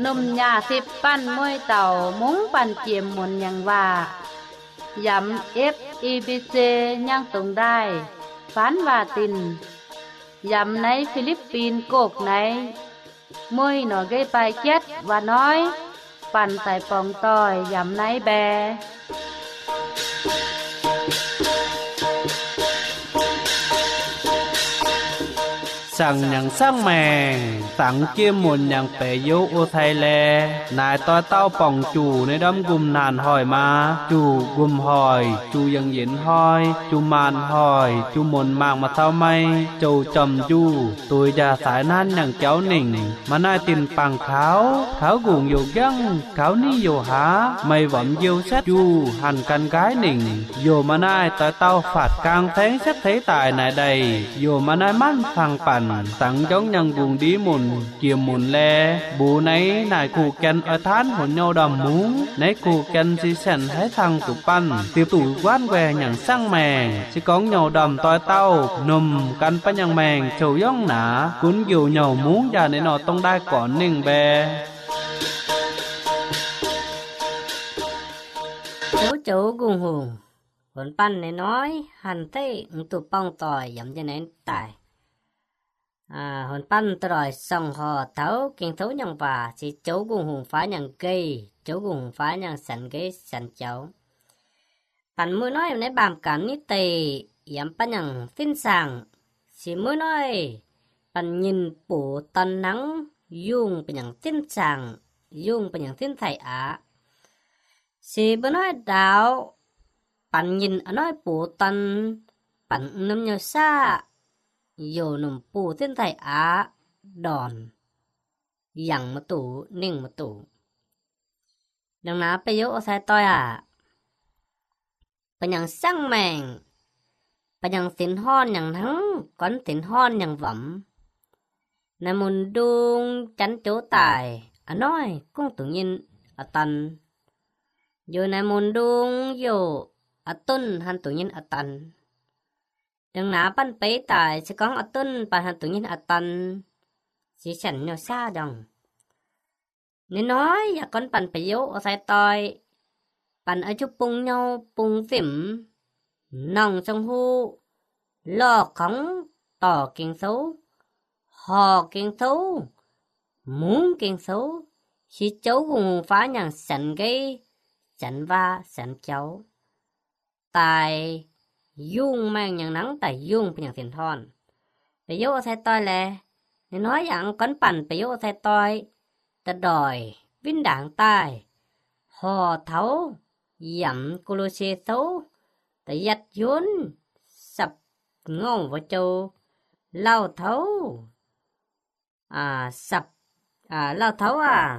นุ่มหญ้าสิบปั้นมวยเต่ามุ้งปันเจียมหมุนยังว่ายำFEBC ยังตรงได้ฟานวาตินยำในฟิลิปปินส์โกกไหนมวยหนอเกยไปเจ็ดว่าน้อยปั่นใส่ปองต้อยยำในแบสั่งอย่างสร้างแมงสั่งเกี่ยมหมุนอย่างเปยโยโอไทยแลนายต้อยเต้าป่องจู่ในดำกุมนานหอยมาจู่กุมหอยจู่ยังเย็นหอยจู่มานหอยจู่หมนมากมาเท่าไม่เจ้าจอมจู่ตัวยาสายนั้นอย่างเจ้าหนิ่งมาหน้าตินปังขาวกุ่งโยกยังขาวนี่โยหาไม่หวังเยียวชัดจู่หันกันกายหนิ่งโยมาหน้าต้อยเต้าฝาดกลางแทงชัดเทตายนายใดโยมาหน้ามั่นฟังปั่นตั้งจ้องยังกุงดีหมุนเกี่ยมหมุนแลบูในนายคู่แกนอทานหัวเงาดำมุ้งในคู่แกนสิเซนให้ทางตุปั้นเตียบตู่ว่านแหวอย่างสร้างแมงสิก้องเงาดำต้อยเต้านมกันปัญญังแมงเฉาย่องหนากุนอยู่เงามุ้งอย่าในนอต้องได้ก่อนหนึ่งแบ chỗ gung hùng hồn pan này nói hành thế tụ bong tỏi giống như này tại hồn pan tỏi song hò thấu kiên thấu nhang bà chỉ chỗ gung hùng phá nhang cây chỗ gung hùng phá nhang sẵn cái sẵn cháu pan mới nói này bàm cản ní tề yếm pan nhang phiên sàng chỉ mới nói pan nhìn bổ tân nắng dung pan nhang phiên sàng dung pan nhang phiên thải á chỉ mới nói đào pan nhìn ở nói bổ tân pan nằm nhau xa dù nằm bổ thiên thải á đòn dặn mà tủ ninh mà tủ đằng nào bây giờ sai tôi bây giờ sang mèn bây giờ tiền hon nhằng thắng còn tiền hon nhằng vẫm nằm muốn đung chắn chỗ tài ở nói cũng tự nhiên ở tân dù nằm muốn đung dù ở tuần han tự nhiên ở tân đừng nào ban bế tài sẽ có ở tuần bà han tự nhiên ở tân chỉ chẳng nhau xa đồng nên nói ya con bạn phải yếu ở sai tôi bạn ở chỗ bung nhau bung phim nòng trong hu lo khóng tỏ kiên xấu hò kiên xấu muốn kiên xấu chỉ cháu cùng phá nhàng sẵn gây sẵn va sẵn cháu tài dung mang nhàng nắng tài dung nhàng tiền thon phải yếu ở sai tôi lẽ nên nói rằng con bạn phải yếu ở sai tôi ta đòi vinh đảng tài hò thấu dặm cô lô xê xấu ta dắt dốn sập ngông vào châu lao thấu sập lao thấu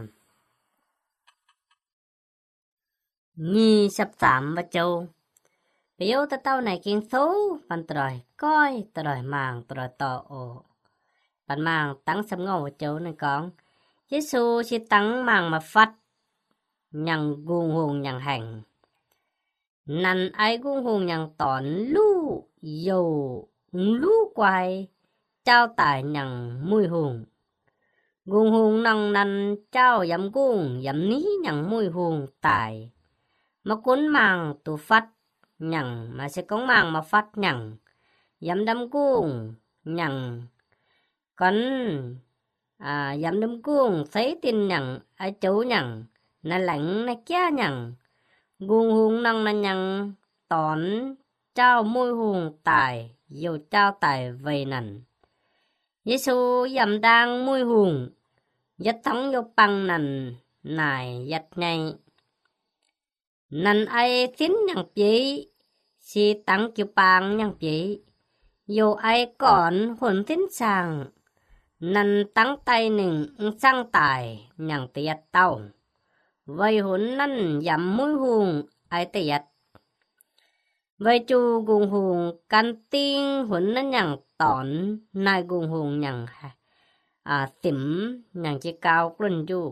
nghi sập tạm vào châu biểu ta tao này kiên xấu bạn trời coi ta đòi màng ta đòi tỏ ổ bạn màng tăng sập ngông vào châu này con Giê-xu chỉ tăng màng mà phát nhằng gung hùng nhằng hành nằn ai gung hùng nhằng tỏn lú dầu lú quay trao tải nhằng mùi hùng gung hùng nằng nằn trao dám gung dám ní nhằng mùi hùng tải mà cuốn màng tù phát nhằng mà sẽ có màng mà phát nhằng dám đâm gung nhằng con dám đâm cuồng thấy tin nhằng ai chú nhằng na lạnh na kia nhằng gung hùng năng na nhằng tón trao môi hùng tài dù trao tài vầy nằn Giê-xu dám đang môi hùng dắt thắng vô băng nằn nài dắt ngay nằn ai xin nhằng chí si tăng kiêu bang nhằng chí dù ai còn hồn xin sàng nằn tăng tay nừng sang tài nhằng tiệt tàu vây hồn nằn dám mũi hùng ai tiệt vây chu gung hùng can tiên hồn nằn nhằng tỏn nai gung hùng nhằng xỉm nhằng chỉ cao luân chu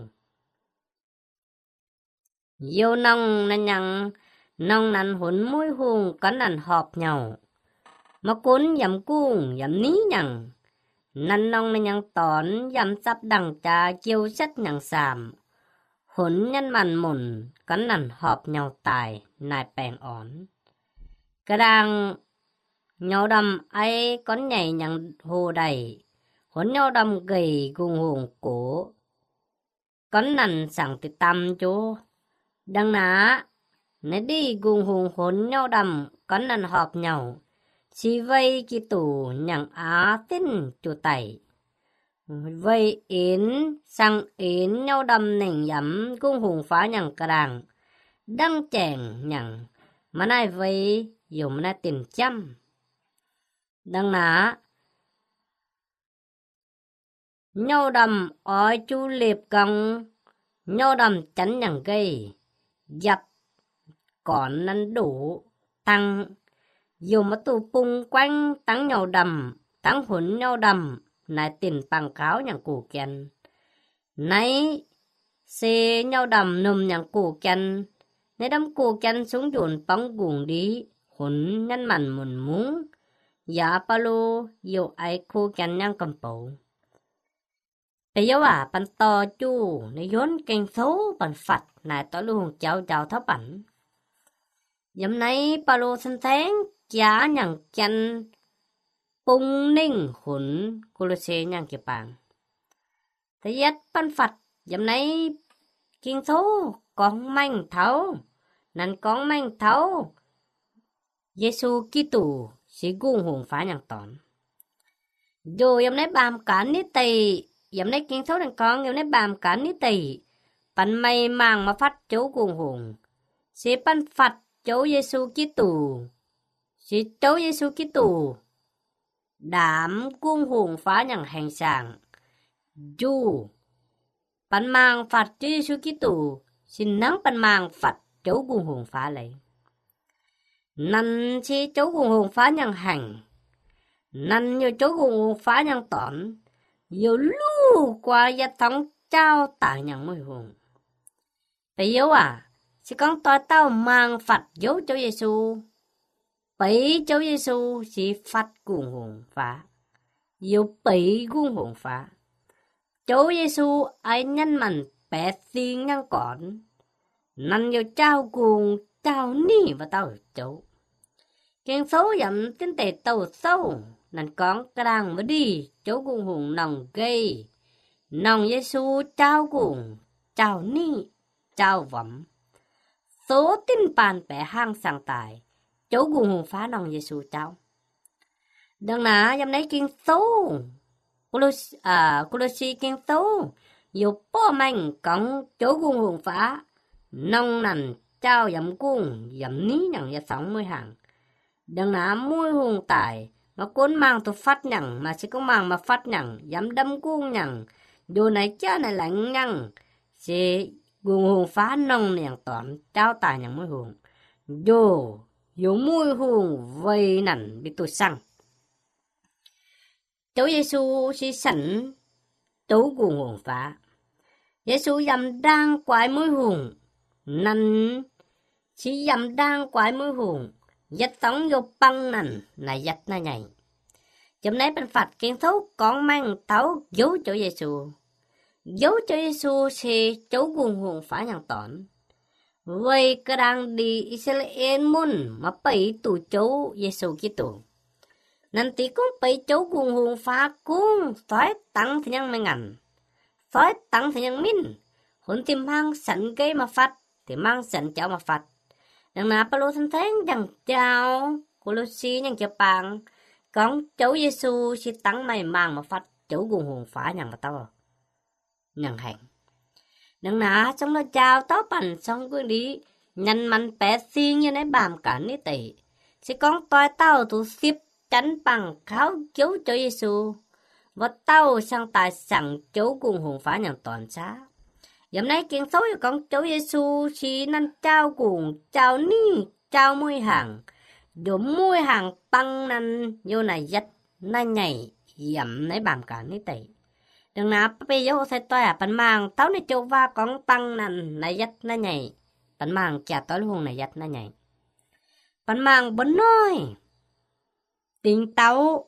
yêu nong nằn nhằng nong nằn hồn mũi hùng có nằn họp nhau mà cuốn dám cung dám ní nhằng nằn nong nằn nhằng tỏn dám sắp đằng trà chiêu sắt nhằng sàm huấn nhân màn mồn cắn nằn họp nhau tài nài bèn ổn. Cái đang nhau đầm ấy con nhảy nhằng hồ đầy, huấn nhau đầm gầy gung hùng cổ. Con nằn sẵn thì tâm chú, đằng ná, nế đi gung hùng huấn nhau đầm con nằn họp nhau, chỉ vây kỳ tủ nhằng á tin chú tẩy. Vây yến sang yến nhau đầm nỉnh dẫm gung hùng phá nhằng cả đàng, đăng chèn nhằng, mà này vây dù mà này tìm chăm. Đằng ná, nhau đầm ói chú liệp công, nhau đầm chắn nhằng gây, dập còn năn đủ tăng, dù mà tù bung quanh tăng nhau đầm, tăng huấn nhau đầm, này tìm bằng cáo nhằng củ kèn. Này, xê nhau đầm nùm nhằng củ kèn, này đâm củ kèn xuống dùn bóng gùng đi, huấn nhân mặn mùn múng, dạ bà lô, dù ai khu kèn nhang cầm bầu. Bây giờ bạn to chú, này dốn kênh xấu bạn phật, này tỏ luôn cháu cháu thấp bảnh. Dẫm này bà lô sân tháng, chá nhằng chân, bung ninh huấn, cô lô xê nhang kìa bạn. Thế nhất bạn phật, dẫm này kênh xấu, con manh thấu, năn con manh thấu. Giê-xu Kitô sẽ gung hồn phá nhằng tỏn. Dù dẫm này bàm cán ní tì, dẫm này kênh xấu đằng con, dẫm này bàm cán ní tì. Bạn mày mang mà phát cháu gung hồn. Sẽ bạn phạt cháu Giê-xu Kitô. Sẽ cháu Giê-xu Kitô. Đảm gung hồn phá nhằng hành sàng. Dù bạn mang phạt cháu Giê-xu Kitô, xin nắng bạn mang phạt cháu gung hồn phá lấy. Năn chi cháu gung hồn phá nhằng hành. Năn như cháu gung hồn phá nhằng tỏn. Dù lưu qua gia thống trao tả nhằng môi hồn. Bây giờ sẽ con tòa tao mang phạt dấu cháu Giê-xu. Bấy cháu Giê-xu sẽ phạt gung hồn phá. Dù bấy gung hồn phá. Cháu Giê-xu ai nhân mặn bé xin ngang còn. Năn như trao gung trao ni và tao cháu. Kênh xấu dẫm tên tệ tàu sâu. Năn con cái đàng mới đi. Cháu gung hồn nòng gây. Nòng Giê-xu trao gung trao ni trao vẫm. Số tin bàn bẻ hang sang tài. Cháu gung hồn phá nòng Giê-xu cháu. Đằng ná dâm lấy kinh xấu. Cô lô xì kinh xấu. Dù bó mạnh cổng cháu gung hồn phá. Nông nằn trao dẫm gung dẫm ní nhằng gia sống môi hàng. Đằng ná môi hồn tài. Mà cuốn mang tôi phát nhằng. Mà sẽ có mang mà phát nhằng. Dẫm đâm gung nhằng. Dù này chá này lạnh nhằng. Sẽ gung hồn phá nông nhằng tỏn. Trao tài nhằng môi hồn. Dù môi hồn vây nằn bị tôi sang. Cháu Giê-xu sẽ sẵn cháu gung hồn phá. Giê-xu dầm đang quái môi hồn. Nằn sẽ dầm đang quái môi hồn. Dắt sống vô băng nằn là dắt na nhảy. Chấm này bên phạt kiến thấu con mang táo dấu cháu Giê-xu. Dấu cháu Giê-xu sẽ cháu gung hồn phá nhằng tỏn. Vậy cơ đang đi Israel môn mà bấy tù cháu Giê-xu Kitô. Nên tí cũng bấy cháu gung hồn phá cũng xói tăng thì nhang mình ngành. Xói tăng thì nhang min. Hôn tìm mang sẵn gây mà phát thì mang sẵn cháu mà phát. Đằng nà bà lô thân tháng đằng cháu. Cô lô xí nhang cho bằng. Còn cháu Giê-xu sẽ tăng mày mang mà phát cháu gung hồn phá nhang mà tao. Nhang hành. Đằng nà xong nó chào táo bắn xong cứ đi. Nhân mắn bé xin như nấy bàm cả ní tỉ. Sẽ con toài tao thủ xếp chắn bằng kháo cháu cho Giê-xu. Và tao sang tài sẵn cháu gung hồn phá nhang toàn xá. Dẫm này kiến xấu cho con cháu Giê-xu chỉ năn trao cùng trao ni trao môi hàng. Dù môi hàng băng năn vô này dắt na nhảy dẫm này bàm cả ní tỉ. Đừng nạp bây giờ sẽ toài bạn mang táo này châu va con băng năn này dắt na nhảy. Bạn mang chả tối hồn này dắt na nhảy. Bạn mang bấn nói. Tình táo.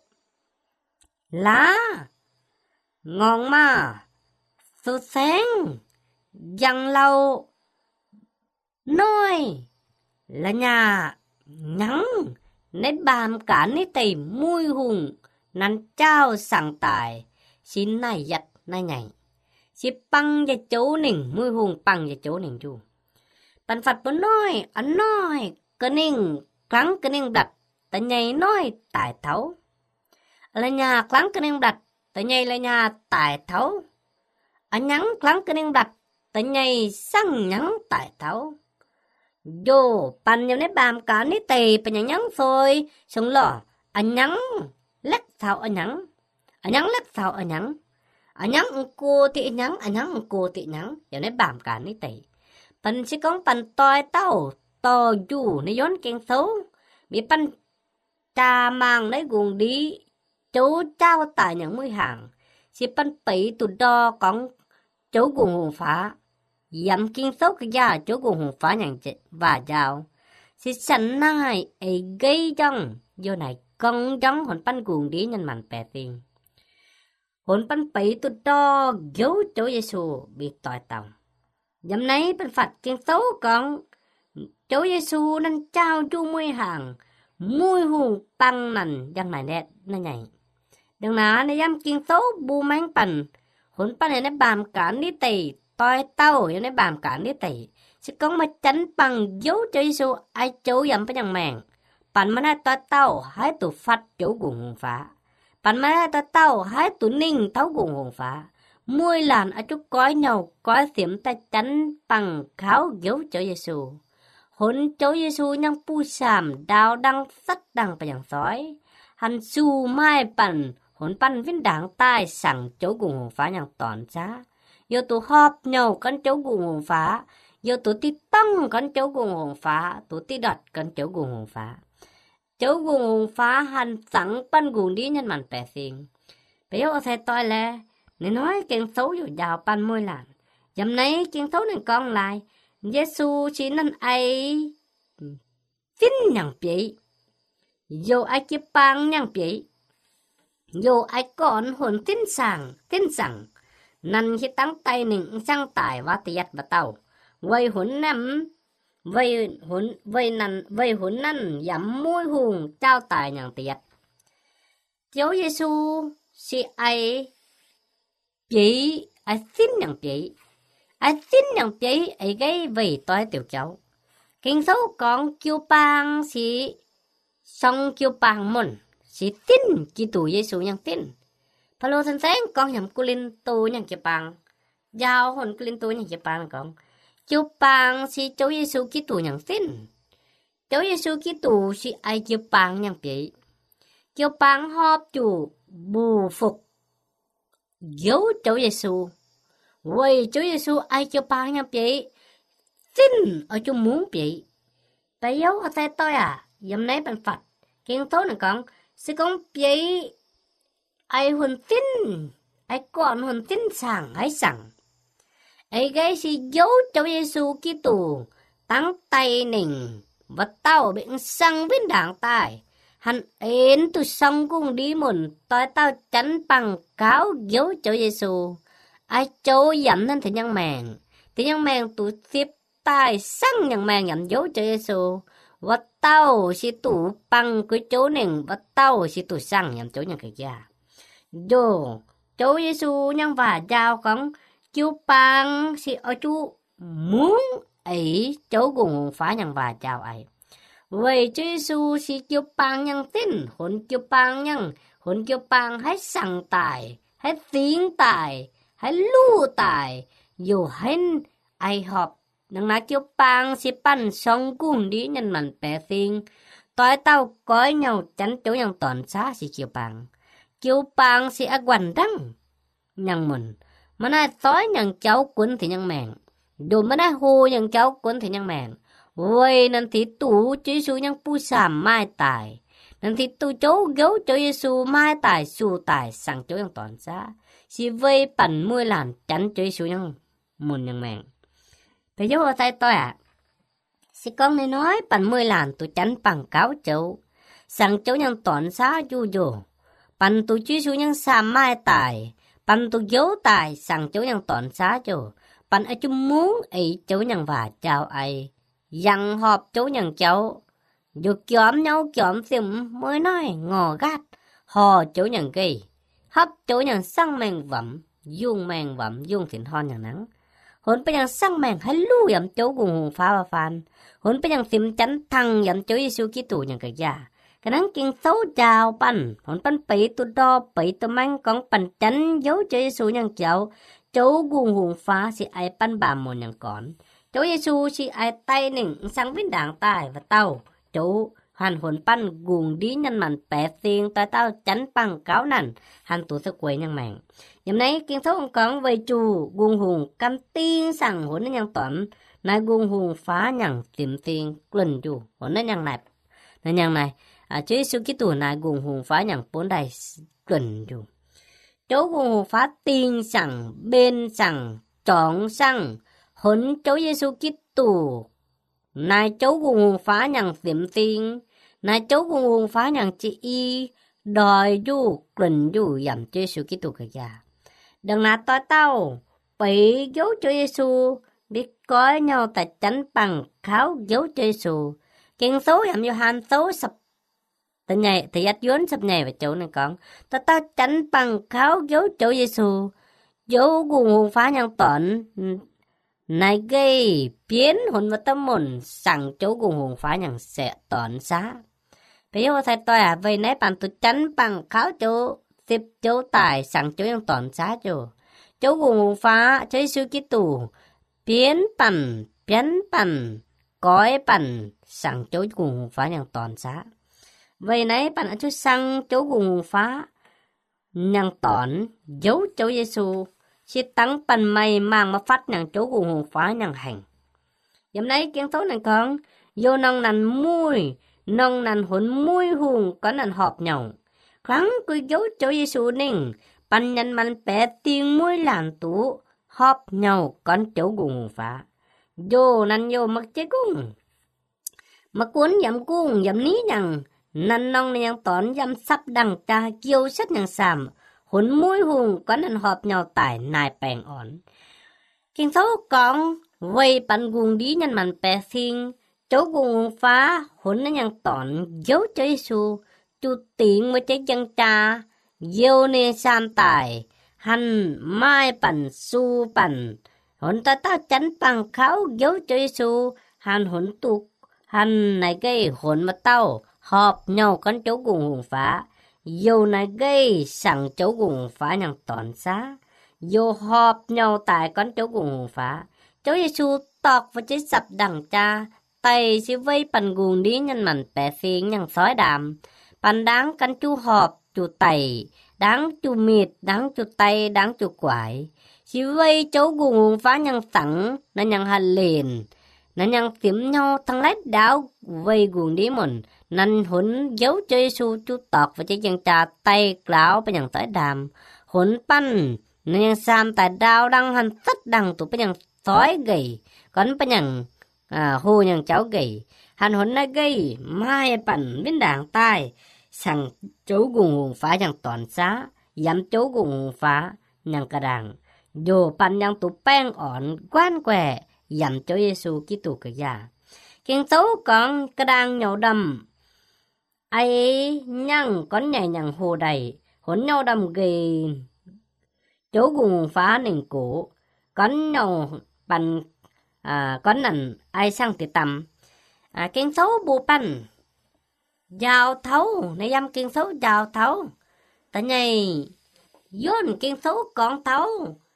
Lá. Ngon mà. Sơ sáng. dăng lâu nói là nhà nhắn nét bàn cả nét tầy mùi hùng nắn trao sẵn tài xin này giật này nhảy xin băng về chỗ nình mùi hùng băng về chỗ nình chú bạn Phật bố nói anh nói cái nình kháng cái nình đặt ta nhảy nói tài thấu là nhà kháng cái nình đặt ta nhảy là nhà tài thấu anh nhắn kháng cái nình đặt ta nhảy sang nhắn tài thấu dù bạn nhắm nét bàn cả nét tầy bạn nhắn thôi xong lọ anh nhắn lắc sao anh nhắn lắc sao anh nhắn cô thì anh nhắn cô thì nhắn giờ nét bàn cả nét tầy bạn sẽ có bạn toi tao to dù nó dón kén xấu bị bạn trà mang lấy guồng đi chú trao tại những mũi hàng sẽ bạn bấy tụt đo con chú guồng hùng phá dám kinh xấu cái gia chú guồng hùng phá nhàng và giàu sẽ sẵn nai ấy gây trong vô này con giống hồn pan guồng đi nhân màn bè tiền hồn pan bấy tụt đo dấu chú Giêsu bị toi tàu dám nấy bạn Phật kinh xấu con Chúa Giêsu nên trao chu môi hàng môi hùng tăng nằn dân này nè nó nhảy đừng nào nó dám kiên số bu máng bần hồn pan này nó bàm cả ní tì toi tao nó bàm cả ní tì sẽ có mà tránh bằng dấu Chúa Giêsu ai chú dám phải nhằng mèn bạn mà nói toi tao hãy tụ phát chủ của hùng phá bạn mà nói toi tao hãy tụ ninh thấu của hùng phá môi làn ở chút cõi nhau cõi xiểm ta tránh bằng kháo dấu Chúa Giêsu hồn Chúa Giêsu nhang pu sàm đào đăng sắt đăng và nhang sói hành su mai bẩn hồn pan viên đảng tai sẵn chỗ cùng hồn phá nhang toàn giá vô tụ họp nhau con chỗ cùng hồn phá vô tụ ti tăng con chỗ cùng hồn phá tụ ti đọt con chỗ cùng hồn phá chỗ cùng hồn phá hành sẵn pan cùng đi nhân màn bè xin bây giờ thầy tôi là nếu nói kiên xấu dù giàu pan môi làn dầm nấy kiên xấu nên con lại Giêsu chỉ nên ai tin nhằng bị dù ai kia bang nhằng bị dù ai còn hồn tin rằng nên khi tăng tay nịnh sang tài và tiệt và tàu vây hồn nằm vây hồn năn dám môi hùng trao tài nhằng tiệt Chúa Giêsu chỉ ai bị ai tin nhằng bị ai tin nhằng bị ấy gây về tôi tiểu cháu kinh xấu con kêu bang si xong kêu bang môn si tin Kitô Giêsu nhang tin Paulo thân sáng con nhầm Cô-linh-tô nhang kêu bang giao hồn Cô-linh-tô nhang kêu bang con kêu bang si Chúa Giêsu Kitô nhang tin Chúa Giêsu Kitô si ai kêu bang nhang bị kêu bang họp chủ bù phục dấu Chúa Giêsu vậy Chúa Giêsu ai kêu bang nhang bị tin ở chỗ muốn bị tại dấu ở tay tôi dùm nấy bằng Phật kiên tố này con sẽ con bị ai hồn tin ai còn hồn tin sẵn ai sẵn ai gây si dấu Chúa Giêsu Kitô tăng tay nình và tao bị sang bên đảng tài hắn ến tu xong cùng đi mồn tôi tao chắn bằng cáo dấu Chúa Giêsu ai châu dẫn nên thì nhân mèn tụ tiếp tài sang nhân mèn nhận dấu Chúa Giêsu và tao si tụ bằng cái chỗ này và tao si tụ sang nhận chỗ nhân cái gia dù Chúa Giêsu nhân và giao con chú bằng si ở chú muốn ấy chỗ cùng phá nhân và giao ấy vậy Chúa Giêsu si chú bằng nhân tin hồn chú bằng hãy sẵn tài hãy tiếng tài hãy lưu tài dù hãy ai họp nâng ná kêu bang si pan song cung đi nhân màn bè phiên tối tao cõi nhau chánh chỗ nhân toàn xá si kêu bang si á quanh đăng nhân mình mà nãy tối nhân cháu quấn thì nhân mèn dù mà nãy hô nhân cháu quấn thì nhân mèn vậy nên thì tụ Chúa Giêsu nhân pu sàm mai tài nên thì tụ chỗ gấu Chúa Giêsu mai tài su tài sang chỗ nhân toàn xá si vây bẩn môi làn chánh Chúa Giêsu nhân môn nhân mèn bây giờ ở tay tôi si con này nói bẩn môi làn tụ chánh bằng cáo châu sang chỗ nhân toàn xá du dù bẩn tụ Chúa Giêsu nhân sàm mai tài bẩn tụ dấu tài sang chỗ nhân toàn xá dù bạn ở chung muốn ấy cháu nhằng và chào ấy dặn họp cháu nhằng cháu dù nhóm nhau nhóm xìm mới nói ngò gắt hò cháu nhằng gây hấp cháu nhằng sang mèn vẫm dung thịnh hòn nhằng nắng hồn bây giờ sang mèn hay lưu dặm cháu cùng hùng phá và phàn hồn bây giờ xìm chắn thăng dặm cháu Giêsu Kitô nhằng cái già cái nắng kiên xấu chào pan hồn pan bấy tu đo bấy tu mang con pan chắn dấu cháu Giêsu nhằng cháu cùng hùng phá si ai pan bà một nhằng còn cháu Giêsu si ai tay nỉnh sang viên đảng tài và tàu cháu hoàn hồn pan gùng đi nhân mặn bẻ tiền tại tao chắn bằng cáo nằn hành tụ sức quấy nhằng mèn nhầm nấy kiên xấu ông con về chủ gùng hùng căn tiên sang hồn nó nhằng tỏn nai gùng hùng phá nhằng tìm tiền lần chủ hồn nó nhằng này Chúa Giêsu Kitô nai gùng hùng phá nhằng bốn đại lần chủ cháu gùng hùng phá tiên sang bên sang chọn sang hồn cháu Giêsu Kitô nai cháu gùng hùng phá nhằng tìm tiền nai cháu gùng hùng phá nhằng chị y đòi du lần du dặm Chúa Giêsu Kitô cái già đừng nát tối tao bị dấu Chúa Giêsu biết coi nhau tại chánh bằng kháo dấu Chúa Giêsu kiên số dặm Gioan số sập tại nhảy thì dắt vốn sập nhảy vào chỗ này con tao chánh bằng kháo dấu Chúa Giêsu dấu gùng hùng phá nhằng tổn này gây biến hồn và tâm hồn sẵn chỗ gùng hùng phá nhằng sẽ tổn xá bây giờ thầy tôi vậy nãy bạn tôi chánh bằng kháo chỗ tiếp chỗ tài sẵn chỗ nhằng tổn xá chỗ gùng hùng phá Chúa Giêsu Kitô biến bằng cõi bằng sẵn chỗ gùng hùng phá nhằng tổn xá vậy nãy bạn ở chỗ sẵn chỗ gùng hùng phá nhằng tổn dấu Chúa Giêsu chỉ tăng bằng mày mang mà phát nhằng chỗ gùng hùng phá nhằng hành dẫm nãy kiến thấu này con vô nông nàn hồn mùi hùng có nàn họp nhau kháng cứ dấu Chúa Giêsu ninh bằng nhân mạnh bé tiếng mùi làn tú họp nhau con chỗ gùng phá vô nàn vô mặc chế cung mà cuốn dẫm ní nhằng nàn nông này nhằng tón dẫm sắp đằng cha kiêu sắt nhằng sàm hồn mùi hùng có nàn họp nhau tại nài bèn ổn kiến thấu con vây bằng gùng đi nhân mạnh bé thiên chỗ gùng phá hồn nó nhằng tón dấu Chúa Giêsu chú tiếng với chế chân cha yêu nên san tài hành mai bằng su bằng hồn ta chánh bằng kháo dấu Chúa Giêsu hành hồn tục hành này gây hồn mà tao họp nhau con chỗ gùng hùng phá yêu này gây sẵn chỗ gùng phá nhằng tòn xá yêu họp nhau tại con chỗ gùng hùng phá Chúa Giêsu tọc và chế sập đằng cha tay sẽ vây bằng gùng đi nhân mặn bẻ phiên nhằng sói đàm bạn đáng căn chú họp chú tẩy đáng chú miệt đáng chú tay đáng chú quải chỉ vây chỗ gùng phá nhằng sẵn nó nhằng hạt liền nó nhằng tiếm nhau thằng lách đáo vây gùng đi mồn năn hồn dấu Chúa Giêsu chú tọt và chế chân trà tay lão bên nhằng sói đàm hồn pan nó nhằng sam tại đao đang hành tất đằng tụ bên nhằng sói gầy còn bên nhằng hô nhằng cháu gầy hành hồn nó gầy mai pan bên đảng tai sang chỗ gùng phá nhằng toàn xá dám chỗ gùng phá nhằng cả đàng dù pan nhằng tụ beng ổn quan quẻ dám Chúa Giêsu Kitô cái già kiên xấu con cả đàng nhậu đầm ai nhằng con nhảy nhằng hồ đầy hồn nhau đầm gầy chỗ gùng phá nền cổ con nhau bằng con nằn ai sang thì tầm kiên xấu bù pan giàu thấu này dám kiên xấu giàu thấu tại nhầy dôn kiên xấu con thấu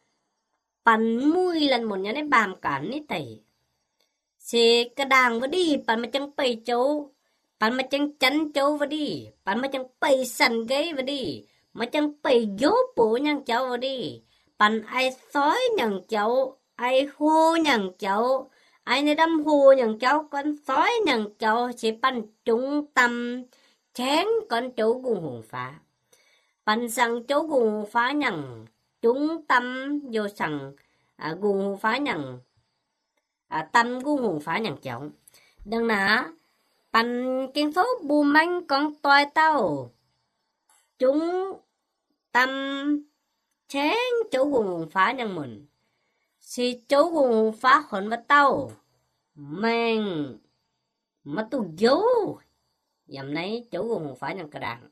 pan mùi lần một nhà này bàm cản ní tẩy xe cái đàng vào đi pan mà chẳng bày châu pan mà chẳng chắn châu vào đi pan mà chẳng bày sần gáy vào đi mà chẳng bày dốt bộ nhằng cháu vào đi pan ai sói nhằng cháu ai hô nhằng cháu ai này đâm hù nhằng cháu con sói nhằng cháu chỉ pan trung tâm chén con chỗ gùng hùng phá pan sang chỗ gùng phá nhằng trung tâm vô sang gùng hùng phá nhằng tâm gùng hùng phá nhằng cháu đừng nã pan kiến số bù manh con toài tao trung tâm chén chỗ gùng hùng phá nhằng mình si cháu cùng phá hồn với tao mang mà tu dấu dầm nấy cháu cùng phá nhân cả đàn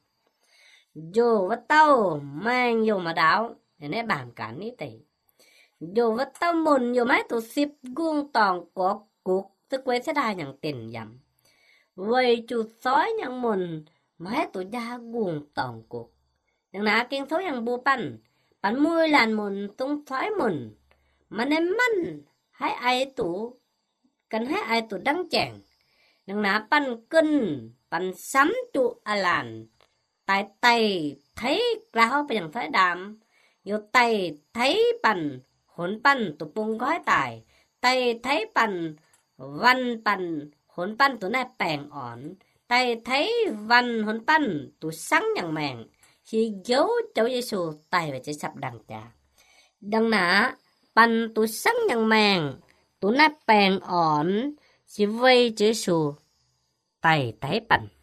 dù với tao mang vô mà đảo để nấy bàn cản ní tỷ dù với tao mồn dù mấy tu xếp guông toàn có cuộc tức quên sẽ đai nhận tiền dầm vậy chú sói nhận mồn mấy tu gia guông toàn cuộc nhưng nã kiên số yang bu pan mui làn mồn tung sói mồn mà nên măn hãy ai tụ cần hãy ai tụ đăng chèn nhưng nã pan cân pan sắm tụ làn tại tay thấy ráo bằng thái đàm vô tay thấy pan hỗn pan tụ bung gói tài tay thấy pan văn pan hỗn pan tụ này bèn ổn tay thấy văn hỗn pan tụ sáng nhằng mèn khi dấu cháu Giêsu tay và chế sập đằng cha đằng nã pan tụ sáng nhằng mèn tụ này bèn ổn chỉ vây chế Giêsu tay thấy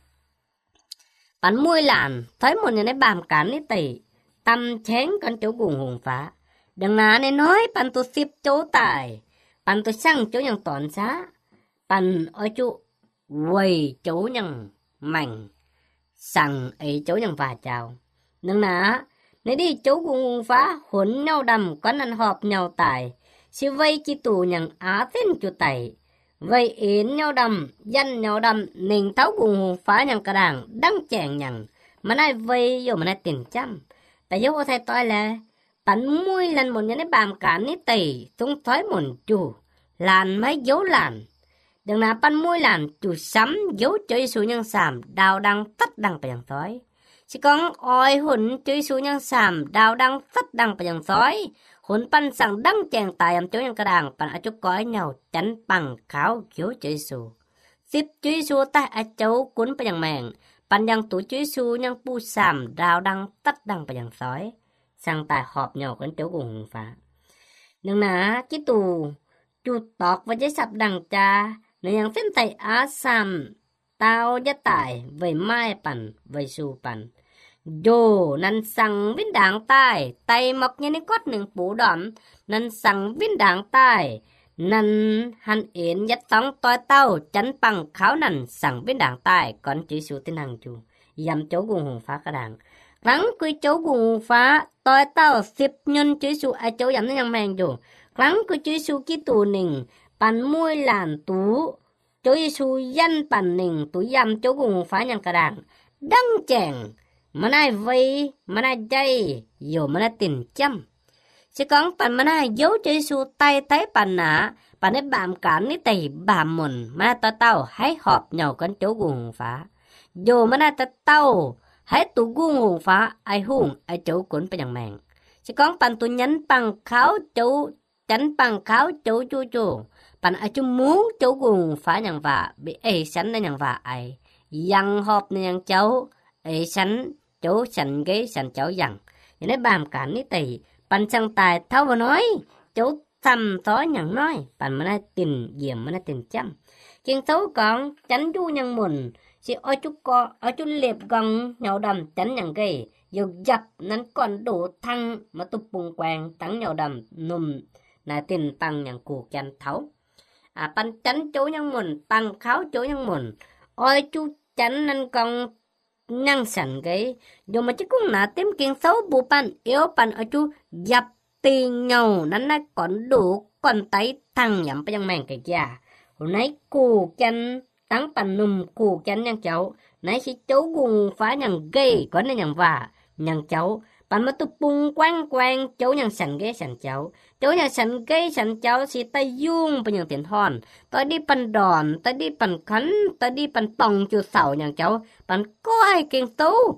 pan mui làn thấy một người này bàm cản ní tỷ tâm chén con chỗ cùng hùng phá đằng nã này nói pan tụ xếp chỗ tài pan tụ sang chỗ nhằng toàn xá pan ở chỗ quầy chỗ nhằng mảnh sằng ấy chỗ nhằng và chào đằng nã nếu đi chỗ cùng phá hỗn nhau đầm có ăn họp nhau tài si vây chi tù nhằng á tên chủ tài vậy yến nhau đầm dân nhau đầm nình tháo cùng phá nhằng cả đảng đăng chèn nhằng mà nay vây vô mà nay tiền trăm tại dấu ô thay tôi là bắn mui lần một nhân bàm cản ní tỷ tung thói một chủ làn mấy dấu làn đừng nào bắn mui làn chủ sắm dấu chơi số nhân sàm đào đăng tắt đăng phải dàng thói chỉ con oi hồn chơi số nhân sàm đào đăng tắt đăng phải dàng thói hồn pan sang đăng chèn tài am chỗ nhân cả đảng pan ở chỗ cõi nhau chánh bằng khảo dấu chơi số xếp chơi số ta ở chỗ cuốn phải dàng mèn pan dàng tủ chơi số nhân pu sàm đào đăng tắt đăng phải dàng thói sang tài họp nhau con chỗ cùng phá đừng nã cái tù chu tọt và chế sập đằng cha nên yang phim tay á sam tao giá tài về mai pan về su pan dù năn sang vinh đảng tai tay mọc như nấy cốt nương phủ đỏm năn sang vinh đảng tai năn han yến dắt sóng toi tao chắn bằng kháo năn sang vinh đảng tai con chữ su tên hàng chu dầm chỗ cùng hùng phá cả đảng lắng quy chỗ cùng phá tôi tao xếp nhân chữ su ai chỗ dám nó mèn dù lắng quy chữ su kí tù nình pan mui làn tú chỗ su dân pan nình tú dám chỗ cùng phá nhân cả đảng đăng chèn mà nay vây mà nay dây dù mà nay tiền chăm chỉ còn pan mà nay dấu chữ su tay thấy pan nã pan ấy bám cản ní tay bám mồn mà nay tao hãy họp nhau con chỗ cùng phá dù mà nay tao hãy tụ gu hùng phá ai hùng ai chỗ cuốn phải chẳng mèn chỉ có pan tụ nhấn bằng kháo chỗ chắn bằng kháo chỗ chu chu pan ai chung muốn chỗ hùng phá nhằng vạ bị ấy sánh nên nhằng vạ ai dằng họp nên nhằng cháu ấy sánh chỗ sành ghế sành cháu dằng thì nó bàm cản ní tì pan sang tài thâu vào nói chỗ thầm thó nhằng nói pan mà nay tình diệm mà nay tình chăm kiên xấu còn tránh chu nhằng mùn chỉ ở chút liệp gần nhau đầm tránh nhằng gây dù dập nắn còn đủ thăng mà tụp bùng quàng tắng nhau đầm nùm là tình tăng nhằng cụ chanh thấu pan tránh chỗ nhằng mùn pan kháo chỗ nhằng mùn ôi chú tránh nắn còn nhằng sẵn gây dù mà chứ cũng là tím kiên xấu bù pan yếu pan ở chú dập tiền nhau nắn là còn đủ còn tay thăng nhắm bây mèn cái già hôm nay cụ chanh tăng pan nùm cụ chanh nhằng cháu nãy khi cháu cùng phá nhằng gây có nên nhằng vả nhằng cháu pan mà tụp bung quang cháu nhằng sẵn ghế sẵn cháu nhằng sẵn ghế sẵn cháu thì tay dung bên nhằng tiền hòn tôi đi pan đòn tôi đi pan khấn tôi đi pan tòng chu sầu nhằng cháu pan có ai kiên tú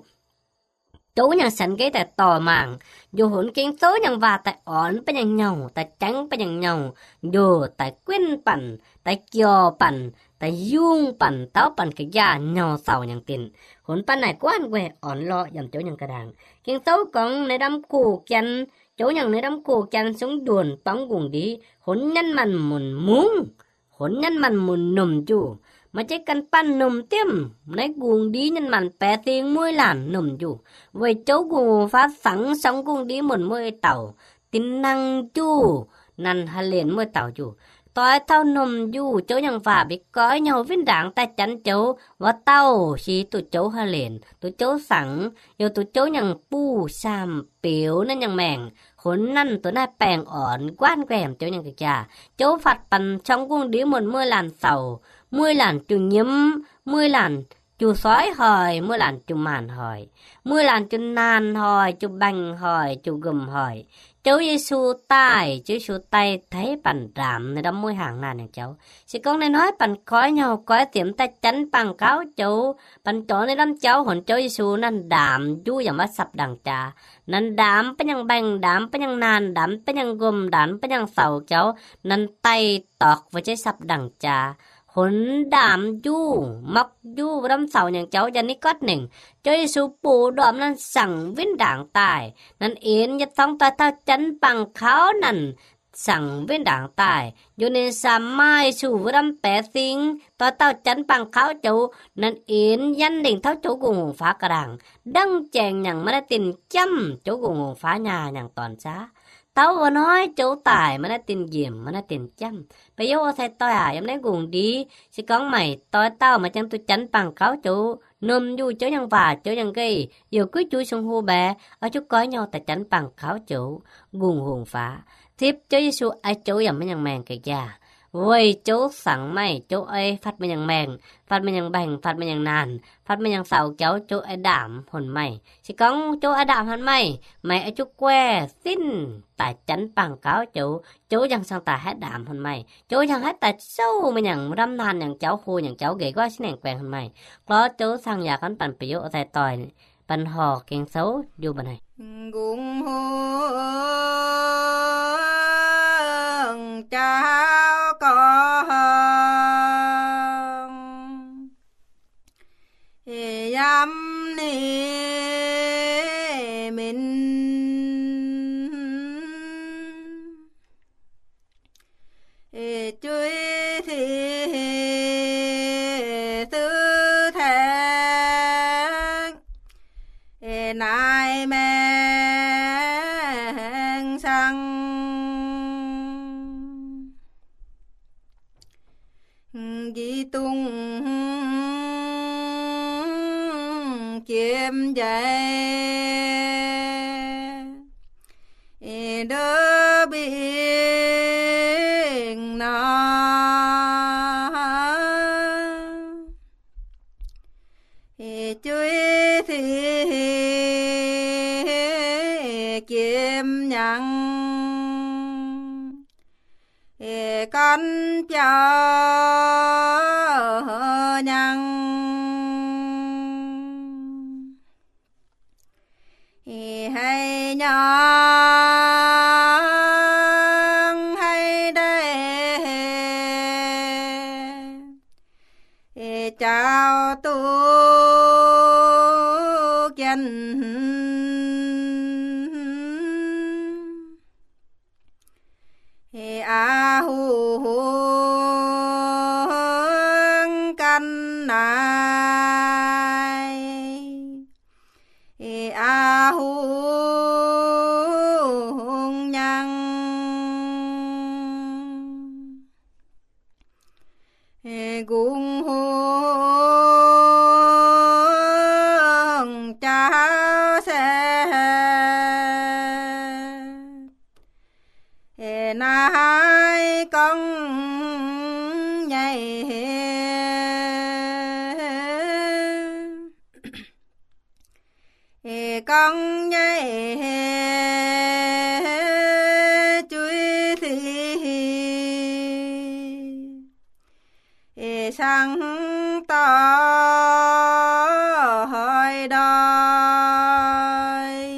chú nhằng sẵn ghế tại tò màng dù hỗn kiên số nhằng vả tại ổn bên nhằng nhau tại trắng bên nhằng nhau dù tại quyên pan tại kiều pan tại dung pan táo pan cái da nhau sầu nhằng tiền hỗn pan này quan quê ổn lo dầm chỗ nhằng cả đàng kiên số còn nơi đâm cụ chân chỗ nhằng nơi đâm cụ chân xuống đuồn bóng cùng đi hỗn nhân mần mùn muống hỗn nhân mần mùn nùm chu mà chỉ cần pan nùm tiêm lấy cuồng đi nhân mần bé tiếng môi làn nùm chu vậy chỗ cuồng phát sẵn sống cuồng đi một môi tàu tin năng chu năn hà liền mưa tàu chủ tối tao nôm du chỗ nhằng phà bị cõi nhau viên đảng ta chắn chỗ và tao chỉ tụi chỗ hà liền tụi chỗ sẵn yêu tụi chỗ nhằng pu sam biểu nên nhằng mèng khốn năn tụi nai bèng ổn quan quèm chỗ nhằng kìa chỗ phạt bắn trong cung đi một mươi làn sầu 10 làn chu nhiễm 10 làn chu sói hỏi 10 làn chu màn hỏi 10 làn chu nan hỏi chu bành hỏi chu gầm hỏi cháu Giêsu tai chứ Giêsu tay thấy bàn rạm này đâm môi hàng nàn này cháu chỉ con này nói bàn khói nhau khói tiệm ta chánh bằng cáo cháu bàn chỗ này đâm cháu hồn cháu Giêsu nên đạm chú và mắt sập đằng trà nên đạm bên nhang bành đạm bên nhang nan đạm bên nhang gồm đạm bên nhang sầu cháu nên tay tọt với trái sập đằng trà hồn đạm du mọc du và đâm sầu nhang cháu cho ní cốt nỉnh cho Giêsu bù độm nên sẵn viên đảng tài nên yến nhất thống ta thao chấn bằng kháo nần sẵn viên đảng tài dù nên xa mai sù với đâm bé xinh ta tao chấn bằng kháo cháu nên yến dân đình tháo chỗ cùng hồn phá cả đảng đăng chèn nhằng mà đã tình chăm chỗ cùng hồn phá nhà nhằng toàn xá tao vừa nói chỗ tài mà đã tin diệm mà đã tin chăm bây giờ thầy tôi em lấy nguồn đi chỉ có mày tôi tao mà chẳng tôi tránh bằng cáo chỗ nôm du chỗ nhân và chỗ nhân gây giờ cứ chui xuống hô bè ở chỗ có nhau ta tránh bằng cáo chỗ nguồn hồn phá tiếp cho Giêsu ai chỗ dầm mấy nhân mèn kìa già với chỗ sẵn mày chỗ ấy phát mấy nhân mèn phát mấy nhân bành phát mấy nhân nàn phát mấy nhân sầu cháu chỗ ấy đảm hồn mày chỉ có chỗ ấy đảm hồn mày mày ở chỗ que xin tại chánh bằng cáo chỗ dân sang ta hết đảm hồn mày chỗ dân hết tại sâu mấy nhân đâm nàn nhân cháu khu nhân cháu ghế gói xin nền quen hồn mày có chỗ sang nhà con bàn biểu ở tại tòi bàn hò kèn xấu vô bên này gung hương cháu con dám ni mình chui thì tư thế nai men sang ghi tung kiếm dây đỡ biển nó chui thì kiếm nhằng con cho nhằng hay nhon hay đây chào tu chân a hu căn này a hu nhang gung hương cha sẽ nai con nhảy con nhảy chui thì sang to hỏi đòi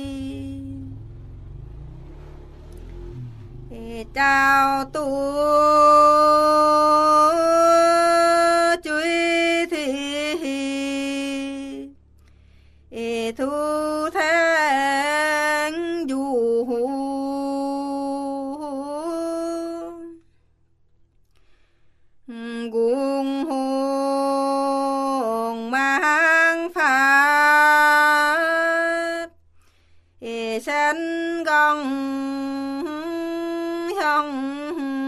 chào tu chui thì thu tháng du guồng hồn mang phát sen gong hong